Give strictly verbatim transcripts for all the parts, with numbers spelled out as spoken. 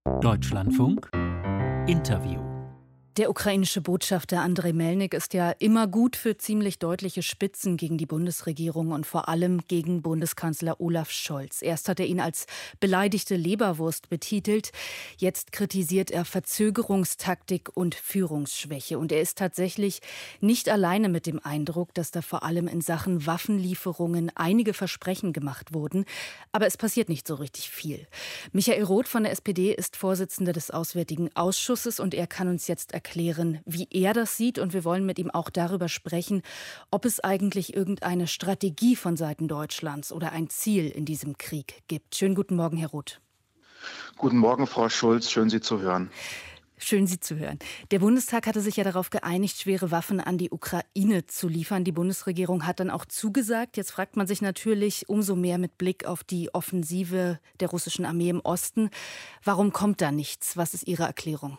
Deutschlandfunk Interview. Der ukrainische Botschafter Andrej Melnik ist ja immer gut für ziemlich deutliche Spitzen gegen die Bundesregierung und vor allem gegen Bundeskanzler Olaf Scholz. Erst hat er ihn als beleidigte Leberwurst betitelt, jetzt kritisiert er Verzögerungstaktik und Führungsschwäche. Und er ist tatsächlich nicht alleine mit dem Eindruck, dass da vor allem in Sachen Waffenlieferungen einige Versprechen gemacht wurden. Aber es passiert nicht so richtig viel. Michael Roth von der S P D ist Vorsitzender des Auswärtigen Ausschusses und er kann uns jetzt erklären, wie er das sieht. Und wir wollen mit ihm auch darüber sprechen, ob es eigentlich irgendeine Strategie von Seiten Deutschlands oder ein Ziel in diesem Krieg gibt. Schönen guten Morgen, Herr Roth. Guten Morgen, Frau Schulz. Schön, Sie zu hören. Schön, Sie zu hören. Der Bundestag hatte sich ja darauf geeinigt, schwere Waffen an die Ukraine zu liefern. Die Bundesregierung hat dann auch zugesagt. Jetzt fragt man sich natürlich umso mehr mit Blick auf die Offensive der russischen Armee im Osten. Warum kommt da nichts? Was ist Ihre Erklärung?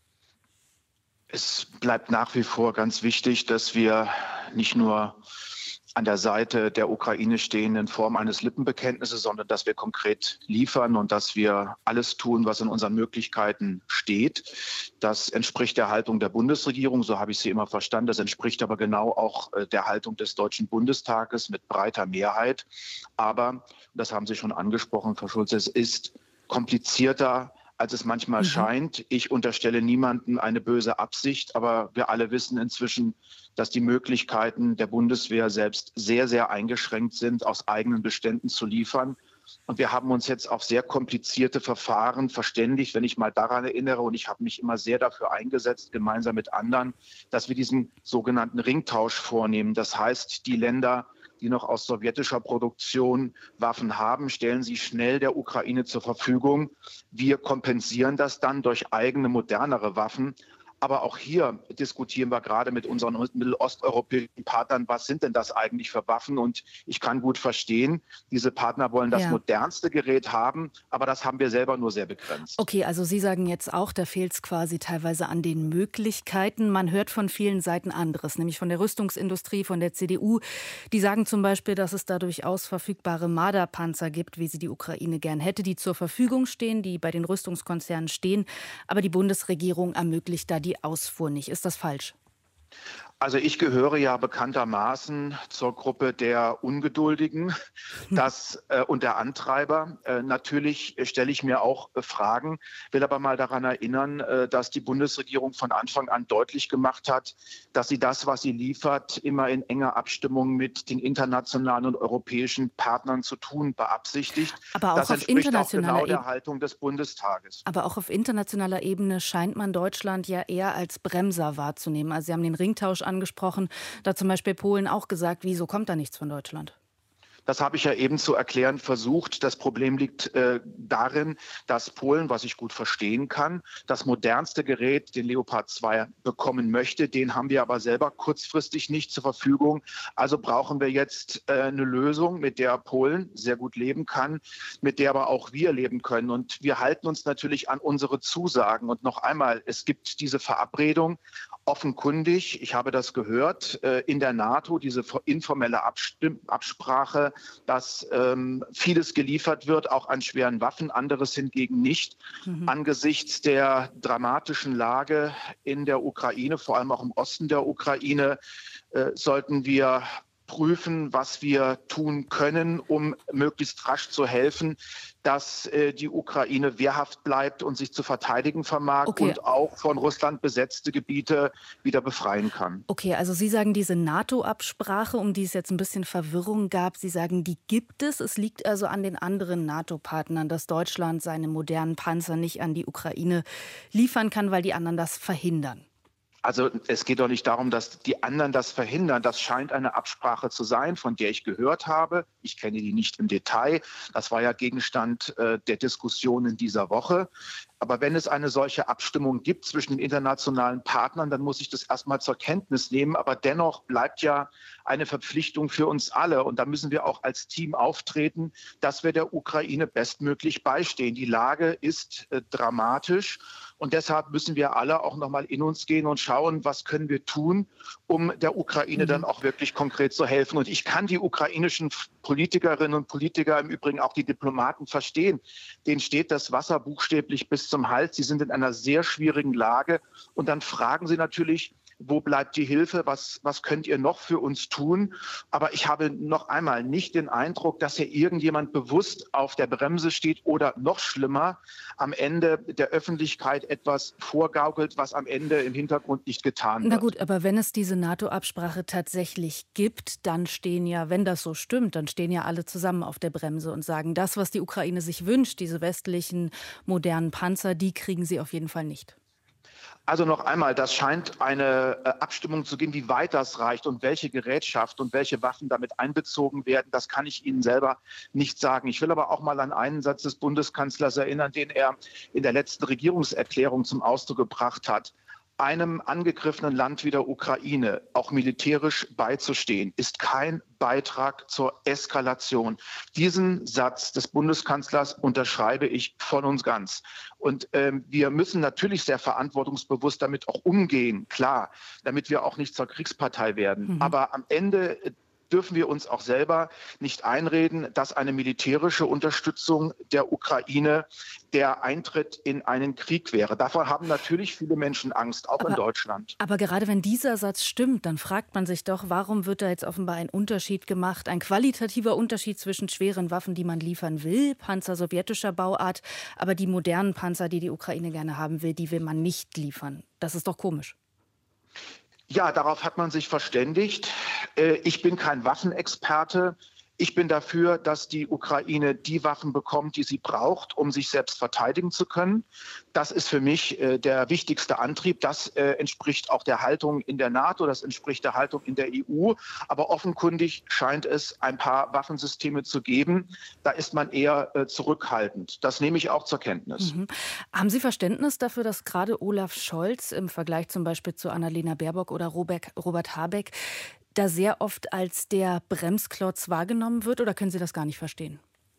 Es bleibt nach wie vor ganz wichtig, dass wir nicht nur an der Seite der Ukraine stehen in Form eines Lippenbekenntnisses, sondern dass wir konkret liefern und dass wir alles tun, was in unseren Möglichkeiten steht. Das entspricht der Haltung der Bundesregierung, so habe ich sie immer verstanden. Das entspricht aber genau auch der Haltung des Deutschen Bundestages mit breiter Mehrheit. Aber, das haben Sie schon angesprochen, Frau Schulz, es ist komplizierter, als es manchmal mhm. scheint. Ich unterstelle niemandem eine böse Absicht, aber wir alle wissen inzwischen, dass die Möglichkeiten der Bundeswehr selbst sehr, sehr eingeschränkt sind, aus eigenen Beständen zu liefern. Und wir haben uns jetzt auf sehr komplizierte Verfahren verständigt, wenn ich mal daran erinnere. Und ich habe mich immer sehr dafür eingesetzt, gemeinsam mit anderen, dass wir diesen sogenannten Ringtausch vornehmen. Das heißt, die Länder, die noch aus sowjetischer Produktion Waffen haben, stellen sie schnell der Ukraine zur Verfügung. Wir kompensieren das dann durch eigene, modernere Waffen. Aber auch hier diskutieren wir gerade mit unseren mittelosteuropäischen Partnern, was sind denn das eigentlich für Waffen? Und ich kann gut verstehen, diese Partner wollen das ja. modernste Gerät haben, aber das haben wir selber nur sehr begrenzt. Okay, also Sie sagen jetzt auch, da fehlt es quasi teilweise an den Möglichkeiten. Man hört von vielen Seiten anderes, nämlich von der Rüstungsindustrie, von der C D U. Die sagen zum Beispiel, dass es da durchaus verfügbare Marder-Panzer gibt, wie sie die Ukraine gern hätte, die zur Verfügung stehen, die bei den Rüstungskonzernen stehen. Aber die Bundesregierung ermöglicht da die Ausfuhr nicht. Ist das falsch? Also ich gehöre ja bekanntermaßen zur Gruppe der Ungeduldigen das, äh, und der Antreiber. Äh, natürlich stelle ich mir auch äh, Fragen, will aber mal daran erinnern, äh, dass die Bundesregierung von Anfang an deutlich gemacht hat, dass sie das, was sie liefert, immer in enger Abstimmung mit den internationalen und europäischen Partnern zu tun beabsichtigt. Aber auch das auf entspricht internationaler auch genau der Ebene. Haltung des Bundestages. Aber auch auf internationaler Ebene scheint man Deutschland ja eher als Bremser wahrzunehmen. Also Sie haben den Ringtausch angesprochen, da hat zum Beispiel Polen auch gesagt, wieso kommt da nichts von Deutschland? Das habe ich ja eben zu erklären versucht. Das Problem liegt äh, darin, dass Polen, was ich gut verstehen kann, das modernste Gerät, den Leopard zwei, bekommen möchte. Den haben wir aber selber kurzfristig nicht zur Verfügung. Also brauchen wir jetzt äh, eine Lösung, mit der Polen sehr gut leben kann, mit der aber auch wir leben können. Und wir halten uns natürlich an unsere Zusagen. Und noch einmal, es gibt diese Verabredung, offenkundig, ich habe das gehört, äh, in der NATO, diese informelle Abstimm- Absprache, dass ähm, vieles geliefert wird, auch an schweren Waffen, anderes hingegen nicht. Mhm. Angesichts der dramatischen Lage in der Ukraine, vor allem auch im Osten der Ukraine, äh, sollten wir prüfen, was wir tun können, um möglichst rasch zu helfen, dass äh, die Ukraine wehrhaft bleibt und sich zu verteidigen vermag okay. und auch von Russland besetzte Gebiete wieder befreien kann. Okay, also Sie sagen, diese NATO-Absprache, um die es jetzt ein bisschen Verwirrung gab, Sie sagen, die gibt es. Es liegt also an den anderen NATO-Partnern, dass Deutschland seine modernen Panzer nicht an die Ukraine liefern kann, weil die anderen das verhindern. Also es geht doch nicht darum, dass die anderen das verhindern. Das scheint eine Absprache zu sein, von der ich gehört habe. Ich kenne die nicht im Detail. Das war ja Gegenstand äh, der Diskussion in dieser Woche. Aber wenn es eine solche Abstimmung gibt zwischen den internationalen Partnern, dann muss ich das erstmal zur Kenntnis nehmen. Aber dennoch bleibt ja eine Verpflichtung für uns alle. Und da müssen wir auch als Team auftreten, dass wir der Ukraine bestmöglich beistehen. Die Lage ist äh, dramatisch. Und deshalb müssen wir alle auch noch mal in uns gehen und schauen, schauen, was können wir tun, um der Ukraine mhm. dann auch wirklich konkret zu helfen. Und ich kann die ukrainischen Politikerinnen und Politiker, im Übrigen auch die Diplomaten, verstehen. Denen steht das Wasser buchstäblich bis zum Hals. Sie sind in einer sehr schwierigen Lage. Und dann fragen sie natürlich, wo bleibt die Hilfe? Was, was könnt ihr noch für uns tun? Aber ich habe noch einmal nicht den Eindruck, dass hier irgendjemand bewusst auf der Bremse steht oder noch schlimmer, am Ende der Öffentlichkeit etwas vorgaukelt, was am Ende im Hintergrund nicht getan wird. Na gut, aber wenn es diese NATO-Absprache tatsächlich gibt, dann stehen ja, wenn das so stimmt, dann stehen ja alle zusammen auf der Bremse und sagen, das, was die Ukraine sich wünscht, diese westlichen modernen Panzer, die kriegen sie auf jeden Fall nicht. Also noch einmal, das scheint eine äh, Abstimmung zu geben, wie weit das reicht und welche Gerätschaft und welche Waffen damit einbezogen werden. Das kann ich Ihnen selber nicht sagen. Ich will aber auch mal an einen Satz des Bundeskanzlers erinnern, den er in der letzten Regierungserklärung zum Ausdruck gebracht hat. Einem angegriffenen Land wie der Ukraine auch militärisch beizustehen, ist kein Beitrag zur Eskalation. Diesen Satz des Bundeskanzlers unterschreibe ich voll und ganz. Und ähm, wir müssen natürlich sehr verantwortungsbewusst damit auch umgehen, klar, damit wir auch nicht zur Kriegspartei werden. Mhm. Aber am Ende dürfen wir uns auch selber nicht einreden, dass eine militärische Unterstützung der Ukraine der Eintritt in einen Krieg wäre. Davor haben natürlich viele Menschen Angst, auch aber, in Deutschland. Aber gerade wenn dieser Satz stimmt, dann fragt man sich doch, warum wird da jetzt offenbar ein Unterschied gemacht, ein qualitativer Unterschied zwischen schweren Waffen, die man liefern will, Panzer sowjetischer Bauart, aber die modernen Panzer, die die Ukraine gerne haben will, die will man nicht liefern. Das ist doch komisch. Ja, darauf hat man sich verständigt. Ich bin kein Waffenexperte. Ich bin dafür, dass die Ukraine die Waffen bekommt, die sie braucht, um sich selbst verteidigen zu können. Das ist für mich äh, der wichtigste Antrieb. Das äh, entspricht auch der Haltung in der NATO, das entspricht der Haltung in der E U. Aber offenkundig scheint es ein paar Waffensysteme zu geben. Da ist man eher äh, zurückhaltend. Das nehme ich auch zur Kenntnis. Mhm. Haben Sie Verständnis dafür, dass gerade Olaf Scholz im Vergleich zum Beispiel zu Annalena Baerbock oder Robert, Robert Habeck da sehr oft als der Bremsklotz wahrgenommen wird, oder können Sie das gar nicht verstehen?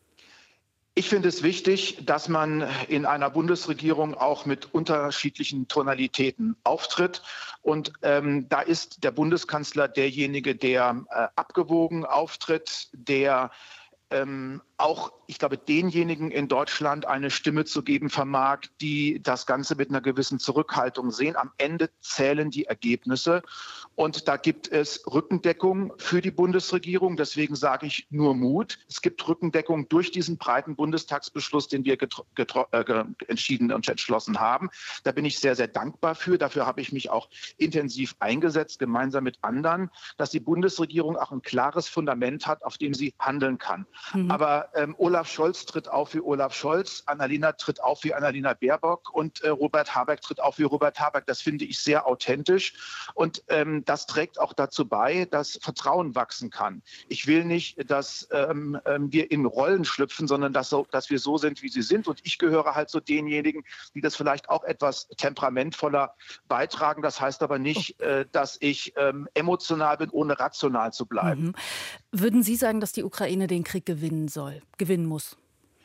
Ich finde es wichtig, dass man in einer Bundesregierung auch mit unterschiedlichen Tonalitäten auftritt. Und ähm, da ist der Bundeskanzler derjenige, der äh, abgewogen auftritt, der ähm, auch, ich glaube, denjenigen in Deutschland eine Stimme zu geben vermag, die das Ganze mit einer gewissen Zurückhaltung sehen. Am Ende zählen die Ergebnisse. Und da gibt es Rückendeckung für die Bundesregierung. Deswegen sage ich nur Mut. Es gibt Rückendeckung durch diesen breiten Bundestagsbeschluss, den wir getro- getro- äh, entschieden und entschlossen haben. Da bin ich sehr, sehr dankbar für. Dafür habe ich mich auch intensiv eingesetzt, gemeinsam mit anderen, dass die Bundesregierung auch ein klares Fundament hat, auf dem sie handeln kann. Mhm. Aber ähm, Olaf Scholz tritt auf wie Olaf Scholz, Annalena tritt auf wie Annalena Baerbock und äh, Robert Habeck tritt auf wie Robert Habeck. Das finde ich sehr authentisch. Und ähm, das trägt auch dazu bei, dass Vertrauen wachsen kann. Ich will nicht, dass ähm, wir in Rollen schlüpfen, sondern dass, so, dass wir so sind, wie sie sind. Und ich gehöre halt zu denjenigen, die das vielleicht auch etwas temperamentvoller beitragen. Das heißt aber nicht, äh, dass ich ähm, emotional bin, ohne rational zu bleiben. Mhm. Würden Sie sagen, dass die Ukraine den Krieg gewinnen soll, gewinnen muss?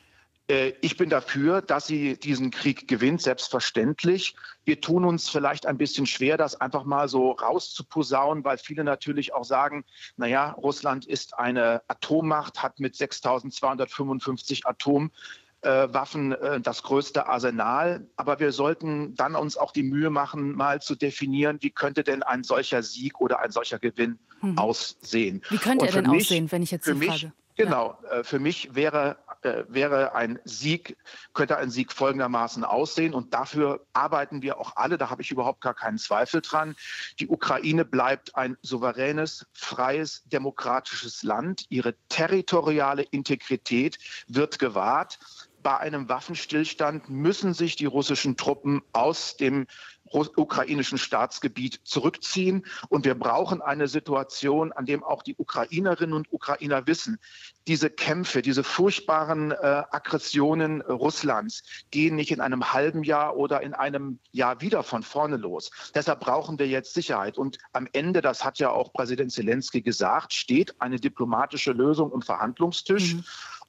Ich bin dafür, dass sie diesen Krieg gewinnt, selbstverständlich. Wir tun uns vielleicht ein bisschen schwer, das einfach mal so rauszuposaunen, weil viele natürlich auch sagen, naja, Russland ist eine Atommacht, hat mit sechstausendzweihundertfünfundfünfzig Atomwaffen äh, das größte Arsenal. Aber wir sollten dann uns auch die Mühe machen, mal zu definieren, wie könnte denn ein solcher Sieg oder ein solcher Gewinn hm. aussehen. Wie könnte er denn mich, aussehen, wenn ich jetzt für Sie mich, frage? Genau, ja. Für mich wäre wäre ein Sieg, könnte ein Sieg folgendermaßen aussehen. Und dafür arbeiten wir auch alle, da habe ich überhaupt gar keinen Zweifel dran. Die Ukraine bleibt ein souveränes, freies, demokratisches Land. Ihre territoriale Integrität wird gewahrt. Bei einem Waffenstillstand müssen sich die russischen Truppen aus dem ukrainischen Staatsgebiet zurückziehen. Und wir brauchen eine Situation, an dem auch die Ukrainerinnen und Ukrainer wissen, diese Kämpfe, diese furchtbaren äh, Aggressionen Russlands gehen nicht in einem halben Jahr oder in einem Jahr wieder von vorne los. Deshalb brauchen wir jetzt Sicherheit. Und am Ende, das hat ja auch Präsident Zelensky gesagt, steht eine diplomatische Lösung am Verhandlungstisch. Mhm.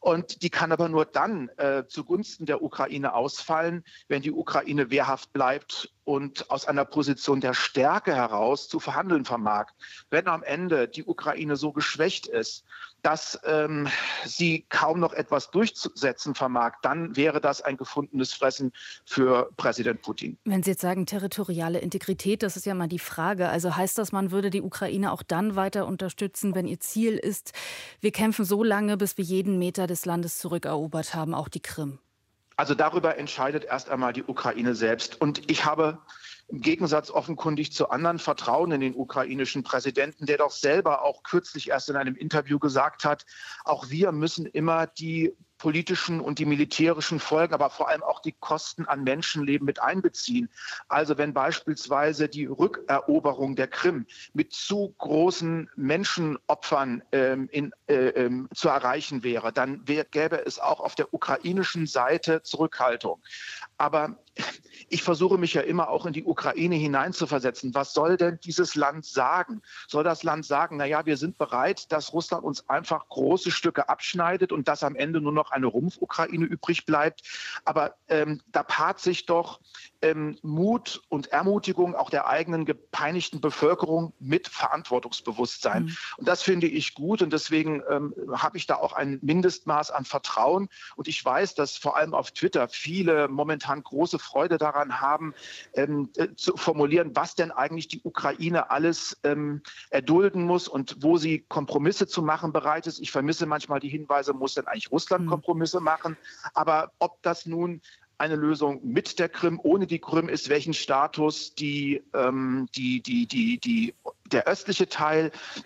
Und die kann aber nur dann äh, zugunsten der Ukraine ausfallen, wenn die Ukraine wehrhaft bleibt und aus einer Position der Stärke heraus zu verhandeln vermag. Wenn am Ende die Ukraine so geschwächt ist, dass ähm, sie kaum noch etwas durchzusetzen vermag, dann wäre das ein gefundenes Fressen für Präsident Putin. Wenn Sie jetzt sagen, territoriale Integrität, das ist ja mal die Frage. Also heißt das, man würde die Ukraine auch dann weiter unterstützen, wenn ihr Ziel ist, wir kämpfen so lange, bis wir jeden Meter des Landes zurückerobert haben, auch die Krim? Also darüber entscheidet erst einmal die Ukraine selbst. Und ich habe im Gegensatz offenkundig zu anderen Vertrauen in den ukrainischen Präsidenten, der doch selber auch kürzlich erst in einem Interview gesagt hat, auch wir müssen immer die politischen und die militärischen Folgen, aber vor allem auch die Kosten an Menschenleben mit einbeziehen. Also wenn beispielsweise die Rückeroberung der Krim mit zu großen Menschenopfern ähm, in, äh, ähm, zu erreichen wäre, dann wär, gäbe es auch auf der ukrainischen Seite Zurückhaltung. Aber ich versuche mich ja immer auch in die Ukraine hineinzuversetzen. Was soll denn dieses Land sagen? Soll das Land sagen, na ja, wir sind bereit, dass Russland uns einfach große Stücke abschneidet und dass am Ende nur noch eine Rumpf-Ukraine übrig bleibt? Aber ähm, da paart sich doch ähm, Mut und Ermutigung auch der eigenen gepeinigten Bevölkerung mit Verantwortungsbewusstsein. Mhm. Und das finde ich gut und deswegen ähm, habe ich da auch ein Mindestmaß an Vertrauen. Und ich weiß, dass vor allem auf Twitter viele momentan große Freude daran haben, ähm, äh, zu formulieren, was denn eigentlich die Ukraine alles ähm, erdulden muss und wo sie Kompromisse zu machen bereit ist. Ich vermisse manchmal die Hinweise, muss denn eigentlich Russland Kompromisse machen? Aber ob das nun eine Lösung mit der Krim, ohne die Krim ist, welchen Status die, ähm, die, die, die, die, der östliche Teil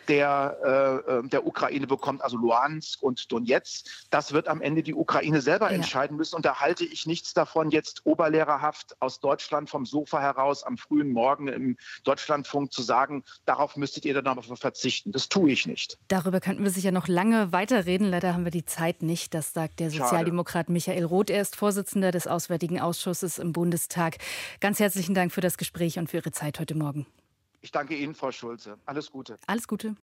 der, äh, der Ukraine bekommt, also Luhansk und Donetsk, das wird am Ende die Ukraine selber ja. entscheiden müssen. Und da halte ich nichts davon, jetzt oberlehrerhaft aus Deutschland vom Sofa heraus am frühen Morgen im Deutschlandfunk zu sagen, darauf müsstet ihr dann aber verzichten. Das tue ich nicht. Darüber könnten wir sicher noch lange weiterreden. Leider haben wir die Zeit nicht. Das sagt der Sozialdemokrat Michael Roth. Er ist Vorsitzender des Auswärtigen Ausschusses im Bundestag. Ganz herzlichen Dank für das Gespräch und für Ihre Zeit heute Morgen. Ich danke Ihnen, Frau Schulze. Alles Gute. Alles Gute.